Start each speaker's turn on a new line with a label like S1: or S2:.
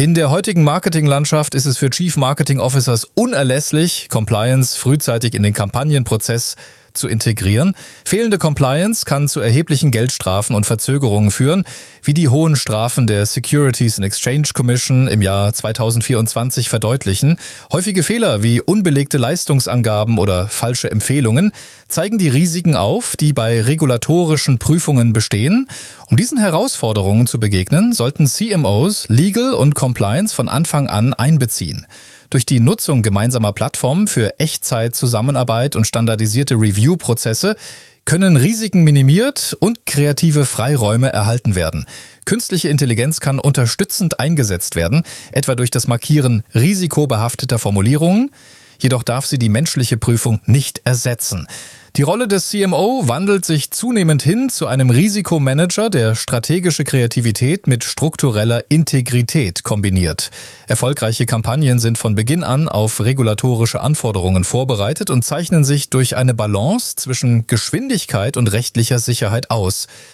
S1: In der heutigen Marketinglandschaft ist es für Chief Marketing Officers unerlässlich, Compliance frühzeitig in den Kampagnenprozess zu integrieren. Fehlende Compliance kann zu erheblichen Geldstrafen und Verzögerungen führen, wie die hohen Strafen der Securities and Exchange Commission im Jahr 2024 verdeutlichen. Häufige Fehler wie unbelegte Leistungsangaben oder falsche Empfehlungen zeigen die Risiken auf, die bei regulatorischen Prüfungen bestehen. Um diesen Herausforderungen zu begegnen, sollten CMOs Legal und Compliance von Anfang an einbeziehen. Durch die Nutzung gemeinsamer Plattformen für Echtzeit-Zusammenarbeit und standardisierte Review-Prozesse können Risiken minimiert und kreative Freiräume erhalten werden. Künstliche Intelligenz kann unterstützend eingesetzt werden, etwa durch das Markieren risikobehafteter Formulierungen. Jedoch darf sie die menschliche Prüfung nicht ersetzen. Die Rolle des CMO wandelt sich zunehmend hin zu einem Risikomanager, der strategische Kreativität mit struktureller Integrität kombiniert. Erfolgreiche Kampagnen sind von Beginn an auf regulatorische Anforderungen vorbereitet und zeichnen sich durch eine Balance zwischen Geschwindigkeit und rechtlicher Sicherheit aus.